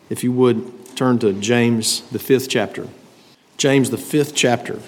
If you would, turn to James, the 5th chapter. James, the 5th chapter.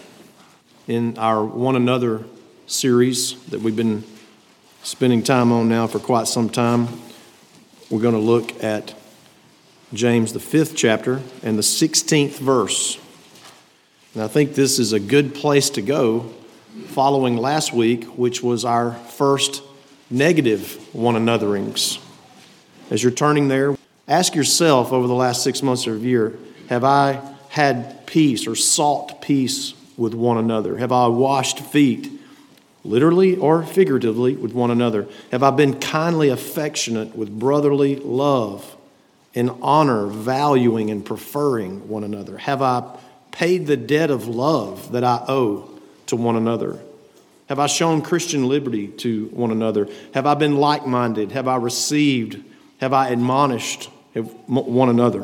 In our One Another series that we've been spending time on now for quite some time, we're going to look at James, the 5th chapter, and the 16th verse. And I think this is a good place to go following last week, which was our first negative one anotherings. As you're turning there, ask yourself over the last 6 months or a year, have I had peace or sought peace with one another? Have I washed feet, literally or figuratively, with one another? Have I been kindly affectionate with brotherly love and honor, valuing and preferring one another? Have I paid the debt of love that I owe to one another? Have I shown Christian liberty to one another? Have I been like-minded? Have I received? Have I admonished one another?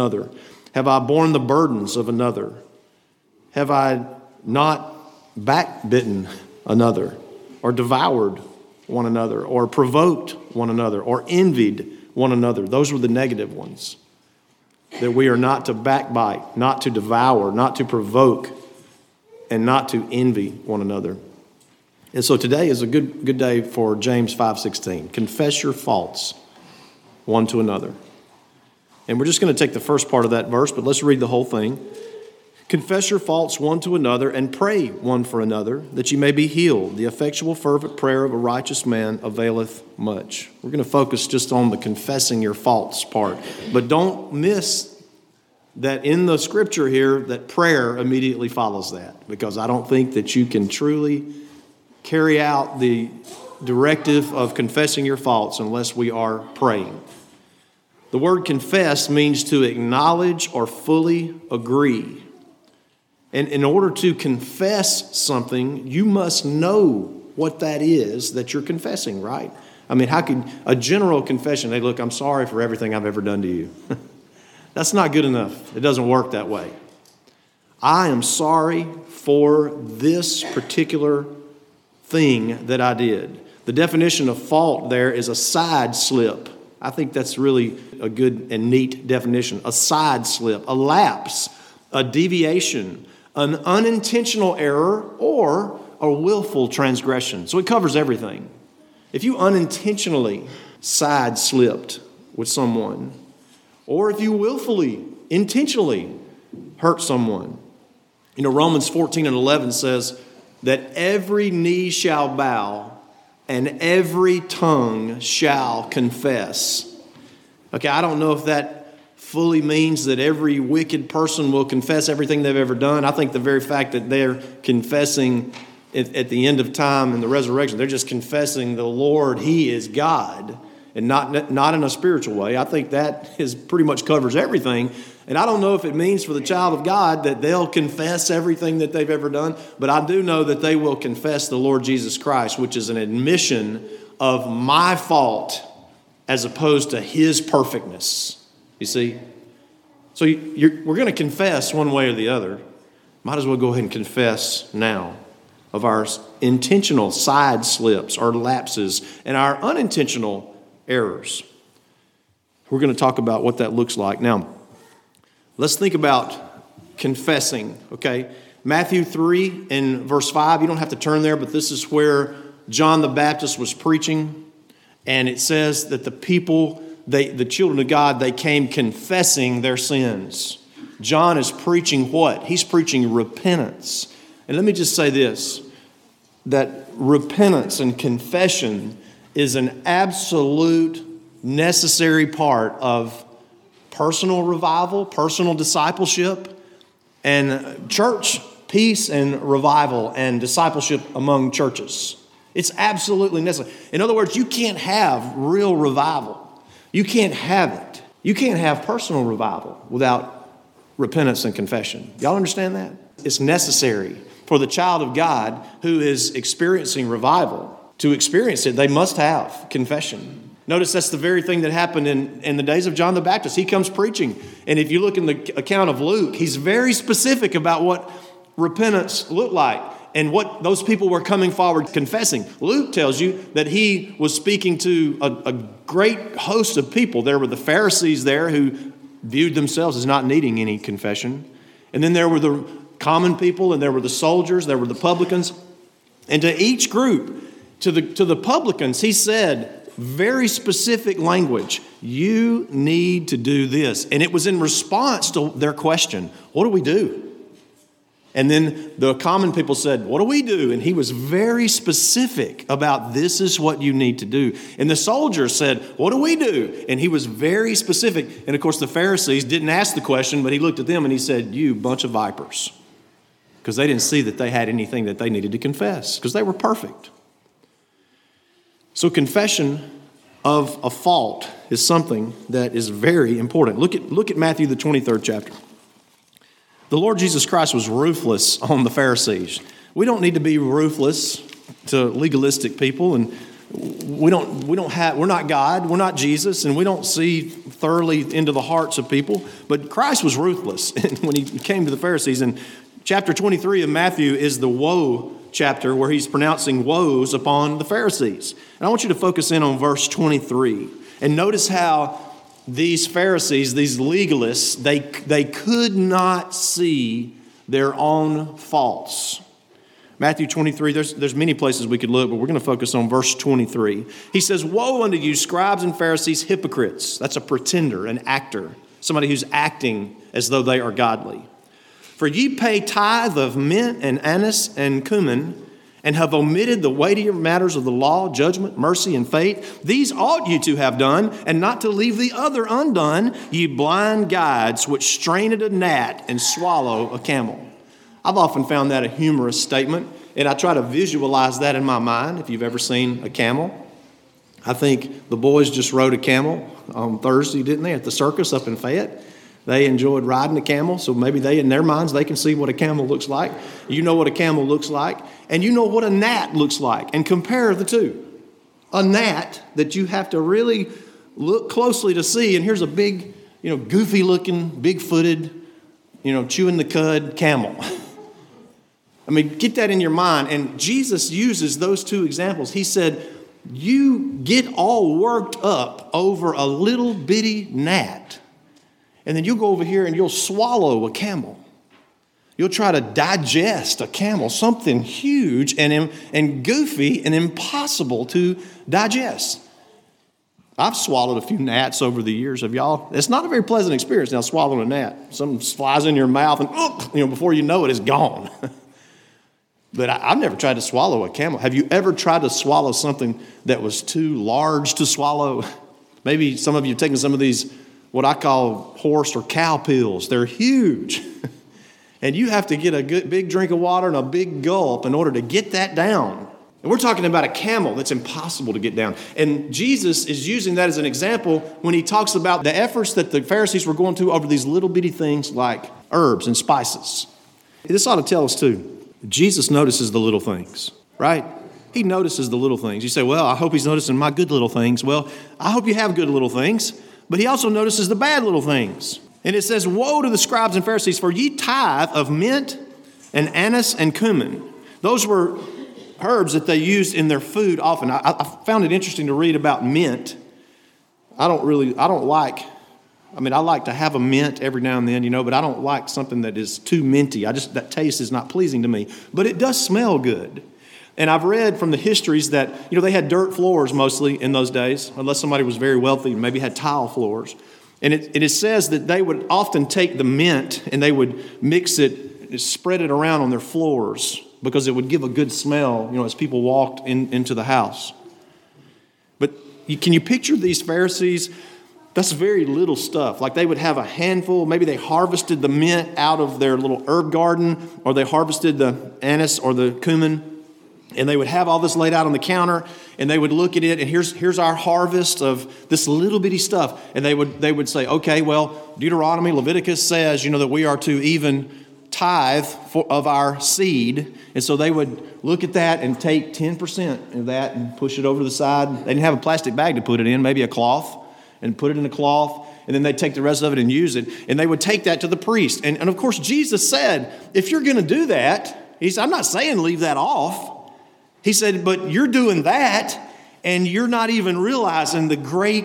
Have I borne the burdens of another? Have I not backbitten another, or devoured one another, or provoked one another, or envied one another? Those were the negative ones. That we are not to backbite, not to devour, not to provoke, and not to envy one another. And so today is a good day for James 5:16. Confess your faults one to another. And we're just going to take the first part of that verse, but let's read the whole thing. Confess your faults one to another and pray one for another, that you may be healed. The effectual fervent prayer of a righteous man availeth much. We're going to focus just on the confessing your faults part. But don't miss that in the scripture here, that prayer immediately follows that. Because I don't think that you can truly carry out the directive of confessing your faults unless we are praying. The word confess means to acknowledge or fully agree. And in order to confess something, you must know what that is that you're confessing, right? I mean, how can a general confession, hey, look, I'm sorry for everything I've ever done to you. That's not good enough. It doesn't work that way. I am sorry for this particular thing that I did. The definition of fault there is a side slip. I think that's really a good and neat definition. A side slip, a lapse, a deviation, an unintentional error, or a willful transgression. So it covers everything. If you unintentionally side slipped with someone, or if you willfully, intentionally hurt someone. You know, Romans 14:11 says that every knee shall bow and every tongue shall confess. Okay, I don't know if that fully means that every wicked person will confess everything they've ever done. I think the very fact that they're confessing at the end of time and the resurrection, they're just confessing the Lord, He is God, and not in a spiritual way. I think that pretty much covers everything. And I don't know if it means for the child of God that they'll confess everything that they've ever done, but I do know that they will confess the Lord Jesus Christ, which is an admission of my fault as opposed to His perfectness. You see? So we're going to confess one way or the other. Might as well go ahead and confess now of our intentional side slips or lapses and our unintentional errors. We're going to talk about what that looks like. Now, let's think about confessing, okay? Matthew 3 and verse 5, you don't have to turn there, but this is where John the Baptist was preaching. And it says that the people, the children of God, they came confessing their sins. John is preaching what? He's preaching repentance. And let me just say this, that repentance and confession is an absolute necessary part of personal revival, personal discipleship, and church peace and revival and discipleship among churches. It's absolutely necessary. In other words, you can't have real revival. You can't have it. You can't have personal revival without repentance and confession. Y'all understand that? It's necessary for the child of God who is experiencing revival. To experience it, they must have confession. Notice that's the very thing that happened in the days of John the Baptist. He comes preaching. And if you look in the account of Luke, he's very specific about what repentance looked like and what those people were coming forward confessing. Luke tells you that he was speaking to a great host of people. There were the Pharisees there who viewed themselves as not needing any confession. And then there were the common people, and there were the soldiers, there were the publicans. And to each group, to the publicans, he said very specific language, you need to do this. And it was in response to their question, what do we do? And then the common people said, what do we do? And he was very specific about this is what you need to do. And the soldiers said, what do we do? And he was very specific. And of course, the Pharisees didn't ask the question, but he looked at them and he said, you bunch of vipers. Because they didn't see that they had anything that they needed to confess, because they were perfect. So confession of a fault is something that is very important. Look at Matthew, the 23rd chapter. The Lord Jesus Christ was ruthless on the Pharisees. We don't need to be ruthless to legalistic people, and we're not God, we're not Jesus, and we don't see thoroughly into the hearts of people. But Christ was ruthless when he came to the Pharisees. And chapter 23 of Matthew is the woe chapter where he's pronouncing woes upon the Pharisees. And I want you to focus in on verse 23 and notice how these Pharisees, these legalists, they could not see their own faults. Matthew 23, there's many places we could look, but we're going to focus on verse 23. He says, woe unto you, scribes and Pharisees, hypocrites. That's a pretender, an actor, somebody who's acting as though they are godly. For ye pay tithe of mint and anise and cumin, and have omitted the weightier matters of the law, judgment, mercy, and faith. These ought you to have done, and not to leave the other undone, ye blind guides, which strain at a gnat and swallow a camel. I've often found that a humorous statement, and I try to visualize that in my mind. If you've ever seen a camel, I think the boys just rode a camel on Thursday, didn't they, at the circus up in Fayette? They enjoyed riding a camel, so maybe in their minds, they can see what a camel looks like. You know what a camel looks like, and you know what a gnat looks like, and compare the two. A gnat that you have to really look closely to see, and here's a big, goofy-looking, big-footed, chewing the cud camel. I mean, get that in your mind. And Jesus uses those two examples. He said, you get all worked up over a little bitty gnat, and then you'll go over here and you'll swallow a camel. You'll try to digest a camel, something huge and goofy and impossible to digest. I've swallowed a few gnats over the years. Have y'all? It's not a very pleasant experience now swallowing a gnat. Something flies in your mouth and before you know it, it's gone. But I've never tried to swallow a camel. Have you ever tried to swallow something that was too large to swallow? Maybe some of you have taken some of these, what I call horse or cow pills. They're huge. And you have to get a good big drink of water and a big gulp in order to get that down. And we're talking about a camel that's impossible to get down. And Jesus is using that as an example when he talks about the efforts that the Pharisees were going to over these little bitty things like herbs and spices. This ought to tell us too, Jesus notices the little things, right? He notices the little things. You say, well, I hope he's noticing my good little things. Well, I hope you have good little things, but he also notices the bad little things. And it says, woe to the scribes and Pharisees, for ye tithe of mint and anise and cumin. Those were herbs that they used in their food often. I found it interesting to read about mint. I like to have a mint every now and then, but I don't like something that is too minty. That taste is not pleasing to me. But it does smell good. And I've read from the histories that, they had dirt floors mostly in those days, unless somebody was very wealthy and maybe had tile floors. And it says that they would often take the mint and they would mix it, spread it around on their floors because it would give a good smell, as people walked into the house. But can you picture these Pharisees? That's very little stuff. Like they would have a handful, maybe they harvested the mint out of their little herb garden, or they harvested the anise or the cumin, and they would have all this laid out on the counter, and they would look at it, and here's our harvest of this little bitty stuff. And they would say, okay, well, Deuteronomy, Leviticus says, that we are to even tithe of our seed. And so they would look at that and take 10% of that and push it over to the side. They didn't have a plastic bag to put it in, maybe a cloth, and put it in a cloth, and then they'd take the rest of it and use it. And they would take that to the priest. And of course, Jesus said, if you're going to do that, he said, I'm not saying leave that off. He said, but you're doing that, and you're not even realizing the great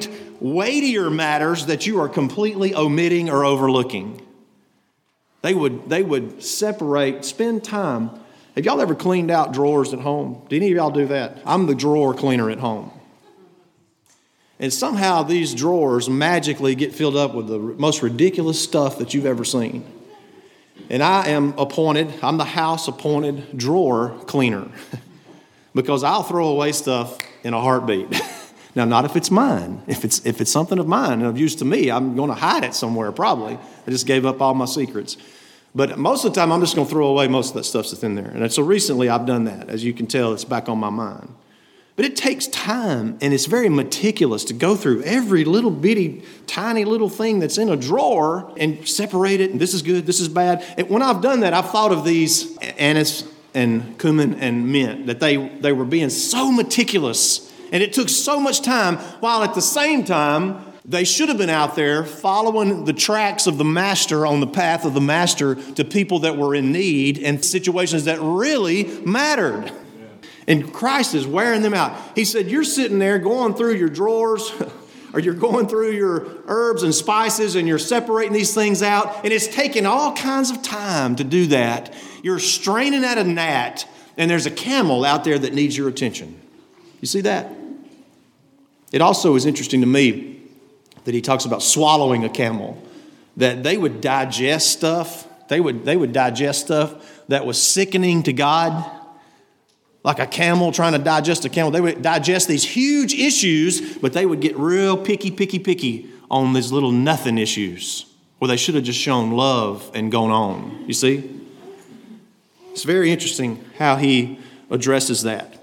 weightier matters that you are completely omitting or overlooking. They would separate, spend time. Have y'all ever cleaned out drawers at home? Do any of y'all do that? I'm the drawer cleaner at home. And somehow these drawers magically get filled up with the most ridiculous stuff that you've ever seen. And I'm the house-appointed drawer cleaner because I'll throw away stuff in a heartbeat. Now, not if it's mine. If it's something of mine and of use to me, I'm going to hide it somewhere probably. I just gave up all my secrets. But most of the time, I'm just going to throw away most of that stuff that's in there. And so recently, I've done that. As you can tell, it's back on my mind. But it takes time, and it's very meticulous to go through every little bitty, tiny little thing that's in a drawer and separate it, and this is good, this is bad. And when I've done that, I've thought of these anise and cumin and mint, that they were being so meticulous, and it took so much time, while at the same time, they should have been out there following the tracks of the master on the path of the master to people that were in need and situations that really mattered. And Christ is wearing them out. He said, you're sitting there going through your drawers or you're going through your herbs and spices and you're separating these things out. And it's taking all kinds of time to do that. You're straining at a gnat and there's a camel out there that needs your attention. You see that? It also is interesting to me that he talks about swallowing a camel, that they would digest stuff. They would digest stuff that was sickening to God. Like a camel trying to digest a camel. They would digest these huge issues, but they would get real picky on these little nothing issues where they should have just shown love and gone on. You see? It's very interesting how he addresses that.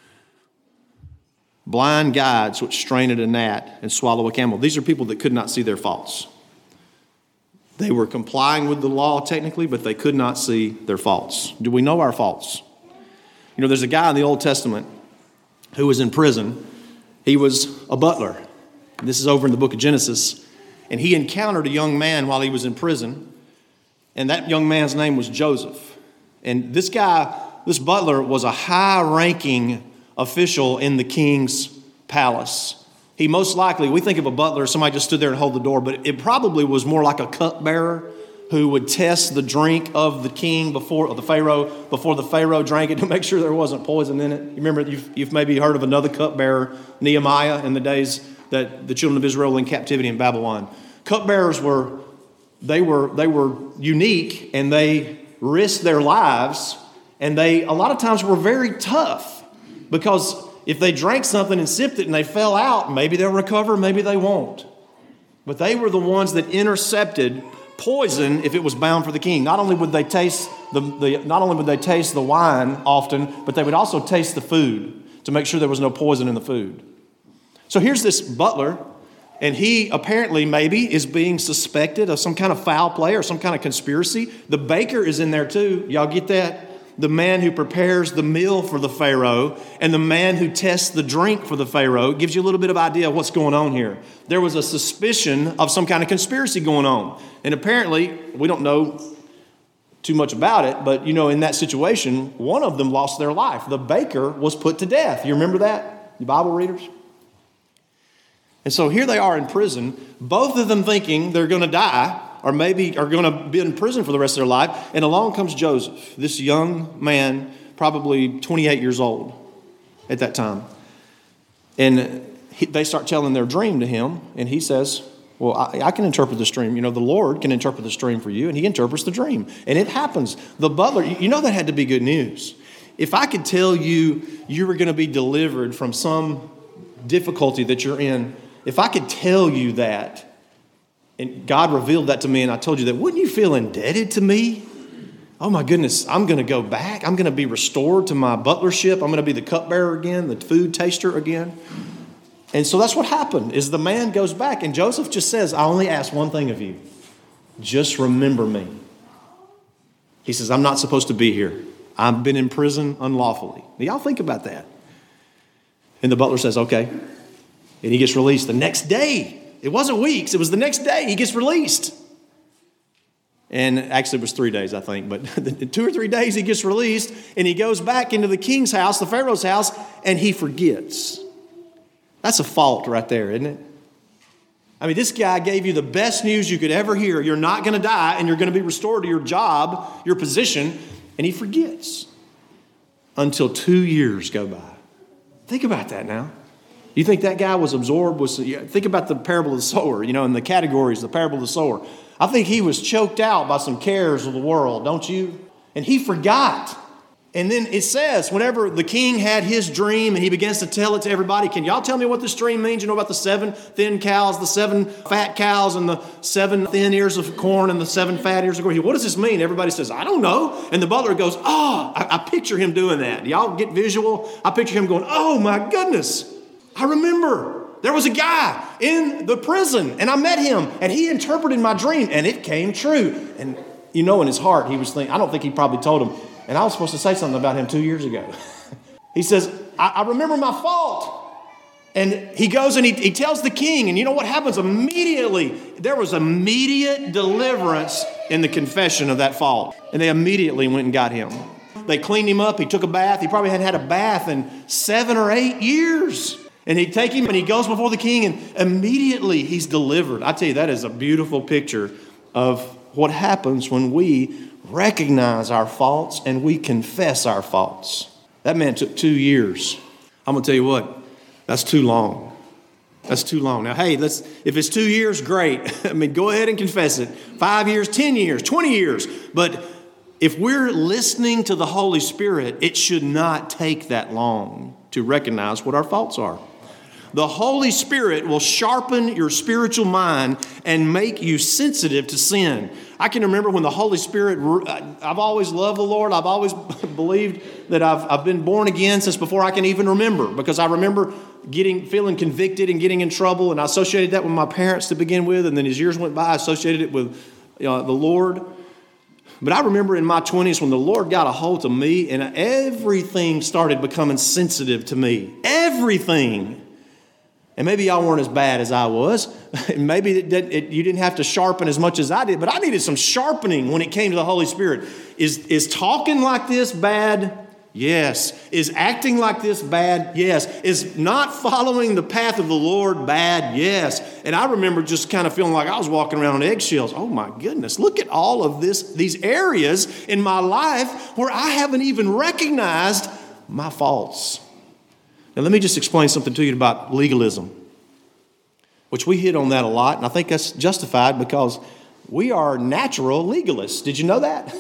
Blind guides which strain at a gnat and swallow a camel. These are people that could not see their faults. They were complying with the law technically, but they could not see their faults. Do we know our faults? You know, there's a guy in the Old Testament who was in prison. He was a butler. This is over in the book of Genesis. And he encountered a young man while he was in prison. And that young man's name was Joseph. And this butler, was a high-ranking official in the king's palace. He most likely, we think of a butler, somebody just stood there and hold the door, but it probably was more like a cupbearer who would test the drink of the king before the Pharaoh drank it to make sure there wasn't poison in it. You remember, you've maybe heard of another cupbearer, Nehemiah, in the days that the children of Israel were in captivity in Babylon. Cupbearers were unique, and they risked their lives, and they a lot of times were very tough, because if they drank something and sipped it and they fell out, maybe they'll recover, maybe they won't. But they were the ones that intercepted poison if it was bound for the king. Not only would they taste the wine often, but they would also taste the food to make sure there was no poison in the food. So here's this butler, and he apparently maybe is being suspected of some kind of foul play or some kind of conspiracy. The baker is in there too. Y'all get that? The man who prepares the meal for the Pharaoh and the man who tests the drink for the Pharaoh. Gives you a little bit of idea of what's going on here. There was a suspicion of some kind of conspiracy going on. And apparently, we don't know too much about it, but in that situation, one of them lost their life. The baker was put to death. You remember that? You Bible readers? And so here they are in prison, both of them thinking they're going to die, or maybe are going to be in prison for the rest of their life. And along comes Joseph, this young man, probably 28 years old at that time. And they start telling their dream to him. And he says, well, I can interpret this dream. The Lord can interpret this dream for you. And he interprets the dream. And it happens. The butler, that had to be good news. If I could tell you were going to be delivered from some difficulty that you're in, if I could tell you that, and God revealed that to me, and I told you that, wouldn't you feel indebted to me? Oh my goodness, I'm going to go back. I'm going to be restored to my butlership. I'm going to be the cupbearer again, the food taster again. And so that's what happened, is the man goes back, and Joseph just says, I only ask one thing of you. Just remember me. He says, I'm not supposed to be here. I've been in prison unlawfully. Now, y'all think about that. And the butler says, okay. And he gets released the next day. It wasn't weeks. It was the next day he gets released. And actually it was 3 days, I think. But 2 or 3 days he gets released. And he goes back into the king's house, the Pharaoh's house, and he forgets. That's a fault right there, isn't it? I mean, this guy gave you the best news you could ever hear. You're not going to die, and you're going to be restored to your job, your position, and he forgets until 2 years go by. Think about that now. You think that guy was absorbed? Think about the parable of the sower, and the categories, the parable of the sower. I think he was choked out by some cares of the world, don't you? And he forgot. And then it says, whenever the king had his dream and he begins to tell it to everybody, can y'all tell me what this dream means? You know about the 7 thin cows, the 7 fat cows, and the 7 thin ears of corn and the 7 fat ears of corn? What does this mean? Everybody says, I don't know. And the butler goes, I picture him doing that. Y'all get visual? I picture him going, oh my goodness. I remember there was a guy in the prison and I met him and he interpreted my dream and it came true. And in his heart, he was thinking, I don't think he probably told him, and I was supposed to say something about him 2 years ago. He says, I remember my fault. And he goes and he tells the king, and you know what happens? Immediately, there was immediate deliverance in the confession of that fault. And they immediately went and got him. They cleaned him up. He took a bath. He probably hadn't had a bath in 7 or 8 years. And he'd take him and he goes before the king and immediately he's delivered. I tell you, that is a beautiful picture of what happens when we recognize our faults and we confess our faults. That man took 2 years. I'm going to tell you what, that's too long. That's too long. Now, hey, if it's 2 years, great. I mean, go ahead and confess it. 5 years, 10 years, 20 years. But if we're listening to the Holy Spirit, it should not take that long to recognize what our faults are. The Holy Spirit will sharpen your spiritual mind and make you sensitive to sin. I can remember when the Holy Spirit, I've always loved the Lord. I've always believed that I've been born again since before I can even remember, because I remember feeling convicted and getting in trouble, and I associated that with my parents to begin with, and then as years went by, I associated it with the Lord. But I remember in my 20s when the Lord got a hold of me and everything started becoming sensitive to me. Everything. And maybe y'all weren't as bad as I was. Maybe you didn't have to sharpen as much as I did, but I needed some sharpening when it came to the Holy Spirit. Is talking like this bad? Yes. Is acting like this bad? Yes. Is not following the path of the Lord bad? Yes. And I remember just kind of feeling like I was walking around on eggshells. Oh my goodness, look at all of these areas in my life where I haven't even recognized my faults. Now, let me just explain something to you about legalism, which we hit on that a lot, and I think that's justified because we are natural legalists. Did you know that?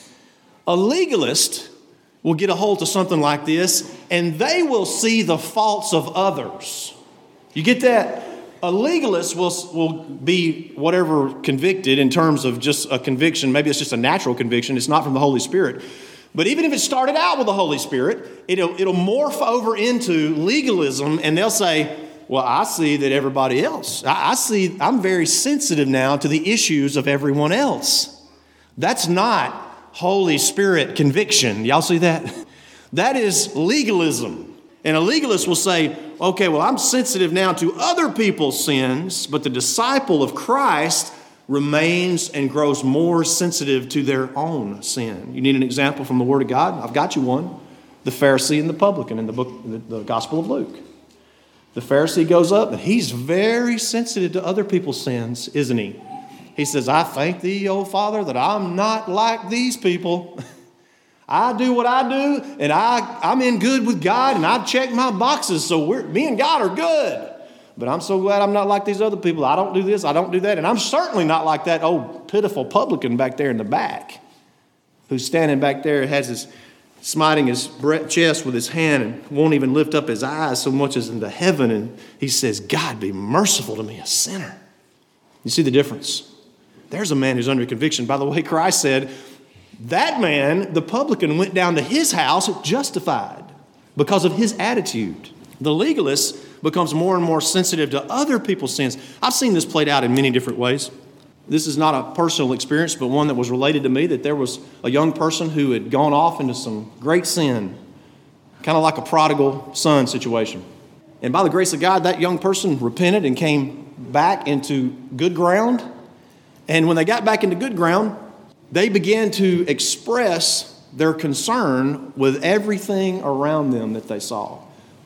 A legalist will get a hold of something like this, and they will see the faults of others. You get that? A legalist will be whatever convicted in terms of just a conviction. Maybe it's just a natural conviction. It's not from the Holy Spirit. But even if it started out with the Holy Spirit, it'll morph over into legalism, and they'll say, well, I see that everybody else, I'm very sensitive now to the issues of everyone else. That's not Holy Spirit conviction. Y'all see that? That is legalism. And a legalist will say, okay, well, I'm sensitive now to other people's sins, but the disciple of Christ remains and grows more sensitive to their own sin. You need an example from the Word of God? I've got you one. The Pharisee and the publican in the Gospel of Luke. The Pharisee goes up and he's very sensitive to other people's sins, isn't he? He says, I thank thee, O Father, that I'm not like these people. I do what I do, and I'm in good with God, and I've checked my boxes, so me and God are good. But I'm so glad I'm not like these other people. I don't do this, I don't do that. And I'm certainly not like that old pitiful publican back there in the back who's standing back there, has his smiting his chest with his hand and won't even lift up his eyes so much as into heaven. And he says, God, be merciful to me, a sinner. You see the difference? There's a man who's under conviction. By the way, Christ said, that man, the publican, went down to his house justified because of his attitude. The legalist becomes more and more sensitive to other people's sins. I've seen this played out in many different ways. This is not a personal experience, but one that was related to me, that there was a young person who had gone off into some great sin, kind of like a prodigal son situation. And by the grace of God, that young person repented and came back into good ground. And when they got back into good ground, they began to express their concern with everything around them that they saw.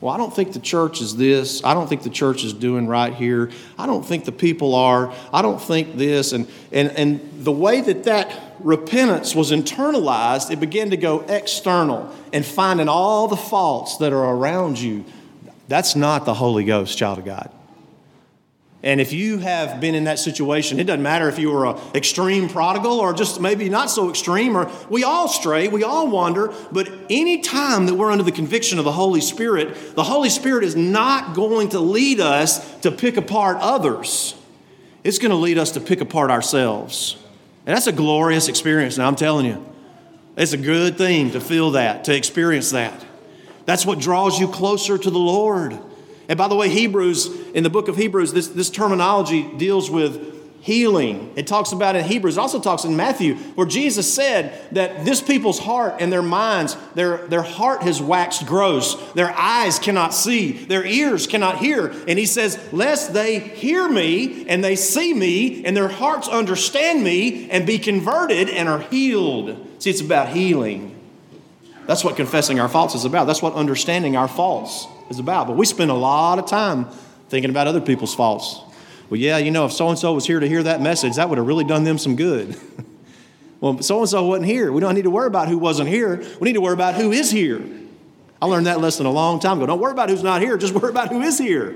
Well, I don't think the church is this. I don't think the church is doing right here. I don't think the people are. I don't think this. And the way that repentance was internalized, it began to go external and finding all the faults that are around you. That's not the Holy Ghost, child of God. And if you have been in that situation, it doesn't matter if you were an extreme prodigal or just maybe not so extreme, or we all stray, we all wander, but any time that we're under the conviction of the Holy Spirit is not going to lead us to pick apart others. It's going to lead us to pick apart ourselves. And that's a glorious experience, now I'm telling you. It's a good thing to feel that, to experience that. That's what draws you closer to the Lord. And by the way, in the book of Hebrews, this terminology deals with healing. It talks about in Hebrews, it also talks in Matthew, where Jesus said that this people's heart and their minds, their heart has waxed gross. Their eyes cannot see, their ears cannot hear. And he says, lest they hear me and they see me and their hearts understand me and be converted and are healed. See, it's about healing. That's what confessing our faults is about. That's what understanding our faults is about. But we spend a lot of time thinking about other people's faults. Well, yeah, if so-and-so was here to hear that message, that would have really done them some good. Well, so-and-so wasn't here. We don't need to worry about who wasn't here. We need to worry about who is here. I learned that lesson a long time ago. Don't worry about who's not here. Just worry about who is here.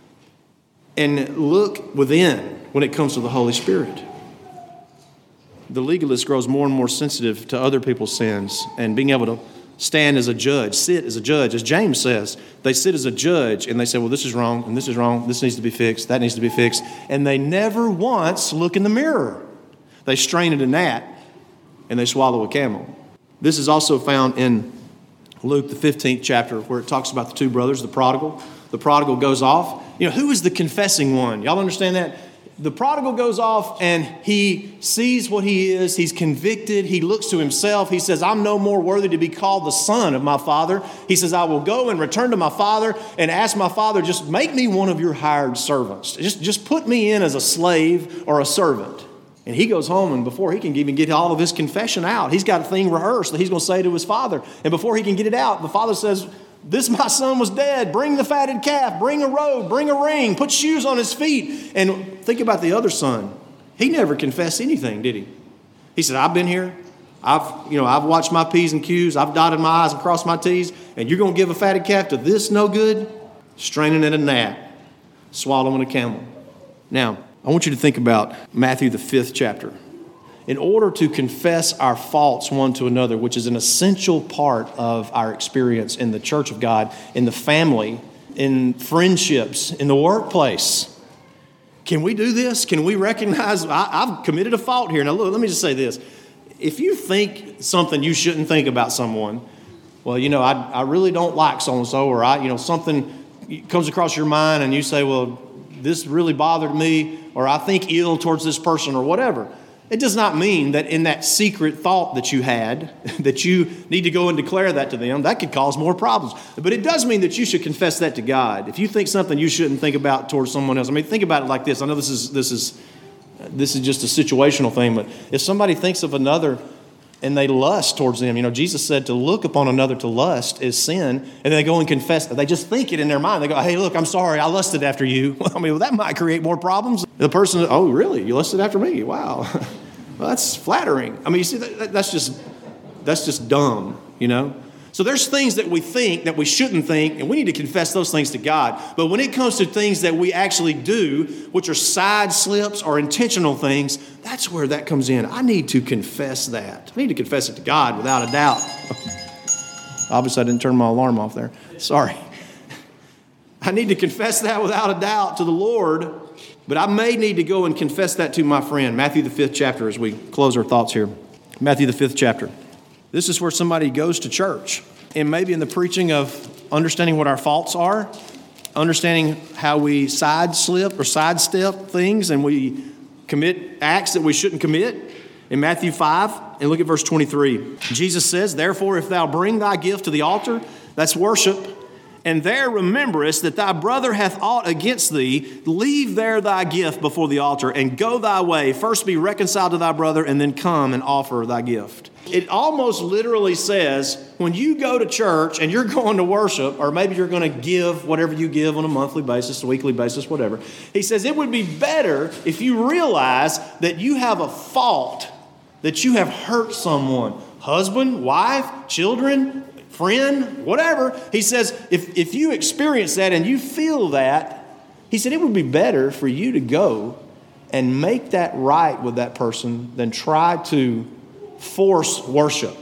And look within when it comes to the Holy Spirit. The legalist grows more and more sensitive to other people's sins and being able to stand as a judge, sit as a judge. As James says, they sit as a judge and they say, well, this is wrong and this is wrong. This needs to be fixed. That needs to be fixed. And they never once look in the mirror. They strain at a gnat and they swallow a camel. This is also found in Luke, the 15th chapter, where it talks about the two brothers, the prodigal. The prodigal goes off. Who is the confessing one? Y'all understand that? The prodigal goes off and he sees what he is. He's convicted. He looks to himself. He says, I'm no more worthy to be called the son of my father. He says, I will go and return to my father and ask my father, just make me one of your hired servants. Just put me in as a slave or a servant. And he goes home, and before he can even get all of his confession out, he's got a thing rehearsed that he's going to say to his father. And before he can get it out, the father says, this my son was dead. Bring the fatted calf. Bring a robe. Bring a ring. Put shoes on his feet. And think about the other son. He never confessed anything, did he? He said, I've been here. I've watched my P's and Q's. I've dotted my I's and crossed my T's. And you're going to give a fatted calf to this no good? Straining at a gnat. Swallowing a camel. Now, I want you to think about Matthew, the 5th chapter. In order to confess our faults one to another, which is an essential part of our experience in the church of God, in the family, in friendships, in the workplace. Can we do this? Can we recognize I've committed a fault here? Now, look, let me just say this. If you think something you shouldn't think about someone, well, I really don't like so-and-so, or something comes across your mind and you say, well, this really bothered me, or I think ill towards this person, or whatever. It does not mean that in that secret thought that you had, that you need to go and declare that to them. That could cause more problems. But it does mean that you should confess that to God. If you think something you shouldn't think about towards someone else, think about it like this. I know this is just a situational thing, but if somebody thinks of another and they lust towards them, Jesus said to look upon another to lust is sin, and then they go and confess. They just think it in their mind. They go, hey, look, I'm sorry, I lusted after you. Well, that might create more problems. The person, oh, really? You lusted after me? Wow. Well, that's flattering. You see, that's just dumb, So there's things that we think that we shouldn't think, and we need to confess those things to God. But when it comes to things that we actually do, which are side slips or intentional things, that's where that comes in. I need to confess that. I need to confess it to God without a doubt. Obviously, I didn't turn my alarm off there. Sorry. I need to confess that without a doubt to the Lord, but I may need to go and confess that to my friend. Matthew, the 5th chapter, as we close our thoughts here. Matthew, the 5th chapter. This is where somebody goes to church, and maybe in the preaching of understanding what our faults are, understanding how we sidestep things, and we commit acts that we shouldn't commit. In Matthew 5, and look at verse 23. Jesus says, therefore, if thou bring thy gift to the altar, that's worship, and there rememberest that thy brother hath aught against thee, leave there thy gift before the altar, and go thy way. First be reconciled to thy brother, and then come and offer thy gift. It almost literally says, when you go to church and you're going to worship, or maybe you're going to give whatever you give on a monthly basis, a weekly basis, whatever. He says it would be better if you realize that you have a fault, that you have hurt someone, husband, wife, children, friend, whatever. He says if you experience that and you feel that, he said it would be better for you to go and make that right with that person than try to force worship.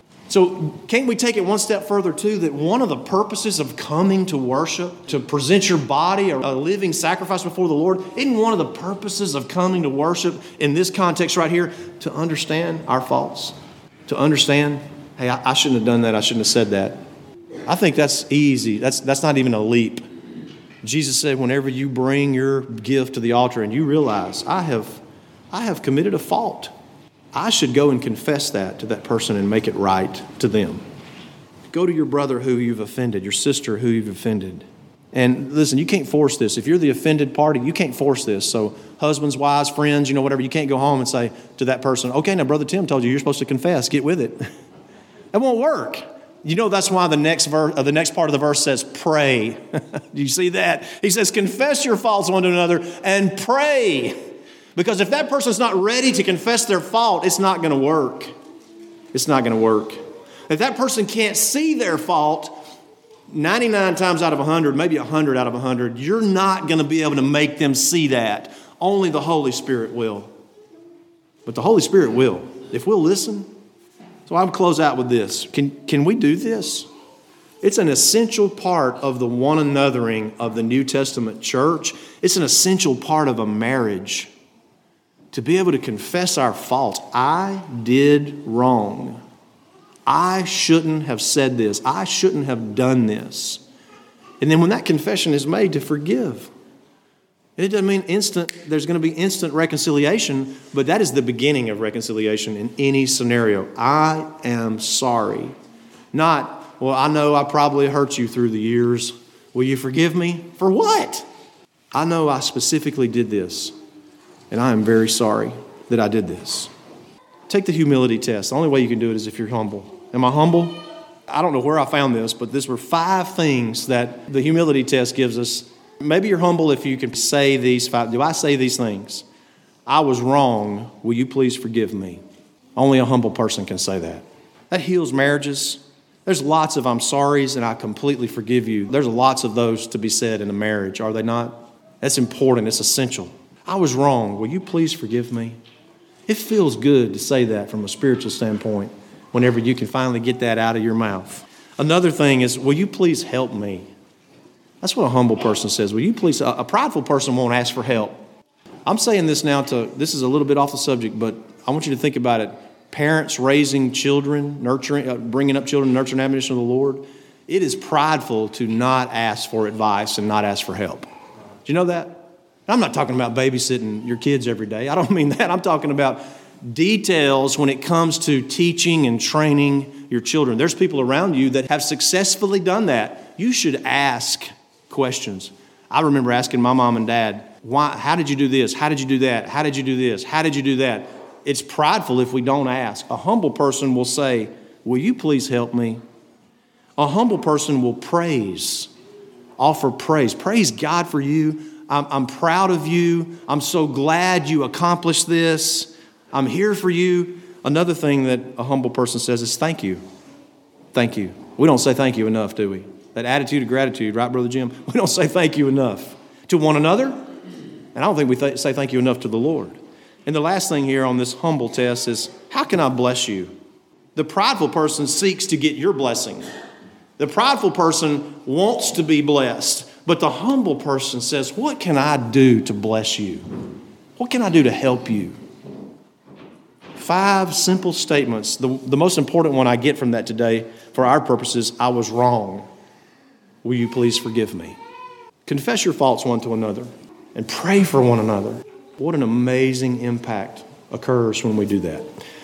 So can't we take it one step further too, that one of the purposes of coming to worship, to present your body a living sacrifice before the Lord, isn't one of the purposes of coming to worship in this context right here to understand our faults? To understand, hey, I shouldn't have done that, I shouldn't have said that. I think that's easy. That's not even a leap. Jesus said, whenever you bring your gift to the altar and you realize, I have committed a fault, I should go and confess that to that person and make it right to them. Go to your brother who you've offended, your sister who you've offended. And listen, you can't force this. If you're the offended party, you can't force this. So husbands, wives, friends, whatever, you can't go home and say to that person, okay, now Brother Tim told you you're supposed to confess. Get with it. That won't work. That's why the next part of the verse says pray. Do you see that? He says confess your faults one to another and pray. Because if that person's not ready to confess their fault, it's not going to work. It's not going to work. If that person can't see their fault, 99 times out of 100, maybe 100 out of 100, you're not going to be able to make them see that. Only the Holy Spirit will. But the Holy Spirit will. If we'll listen. So I'll close out with this. Can we do this? It's an essential part of the one anothering of the New Testament church. It's an essential part of a marriage. To be able to confess our faults. I did wrong. I shouldn't have said this. I shouldn't have done this. And then when that confession is made, to forgive. It doesn't mean there's going to be instant reconciliation, but that is the beginning of reconciliation in any scenario. I am sorry. Not, well, I know I probably hurt you through the years. Will you forgive me? For what? I know I specifically did this. And I am very sorry that I did this. Take the humility test. The only way you can do it is if you're humble. Am I humble? I don't know where I found this, but these were 5 things that the humility test gives us. Maybe you're humble if you can say these 5. Do I say these things? I was wrong. Will you please forgive me? Only a humble person can say that. That heals marriages. There's lots of I'm sorries and I completely forgive you. There's lots of those to be said in a marriage, are they not? That's important. It's essential. I was wrong. Will you please forgive me? It feels good to say that from a spiritual standpoint whenever you can finally get that out of your mouth. Another thing is, will you please help me? That's what a humble person says. Will you please? A prideful person won't ask for help. I'm saying this now this is a little bit off the subject, but I want you to think about it. Parents raising children, bringing up children, nurturing admonition of the Lord. It is prideful to not ask for advice and not ask for help. Do you know that? I'm not talking about babysitting your kids every day. I don't mean that. I'm talking about details when it comes to teaching and training your children. There's people around you that have successfully done that. You should ask questions. I remember asking my mom and dad, "Why? How did you do this? How did you do that? How did you do this? How did you do that?" It's prideful if we don't ask. A humble person will say, "Will you please help me?" A humble person will offer praise. Praise God for you. I'm proud of you. I'm so glad you accomplished this. I'm here for you. Another thing that a humble person says is thank you. Thank you. We don't say thank you enough, do we? That attitude of gratitude, right, Brother Jim? We don't say thank you enough to one another. And I don't think we say thank you enough to the Lord. And the last thing here on this humble test is, how can I bless you? The prideful person seeks to get your blessing. The prideful person wants to be blessed. But the humble person says, what can I do to bless you? What can I do to help you? 5 simple statements. The most important one I get from that today, for our purposes, I was wrong. Will you please forgive me? Confess your faults one to another and pray for one another. What an amazing impact occurs when we do that.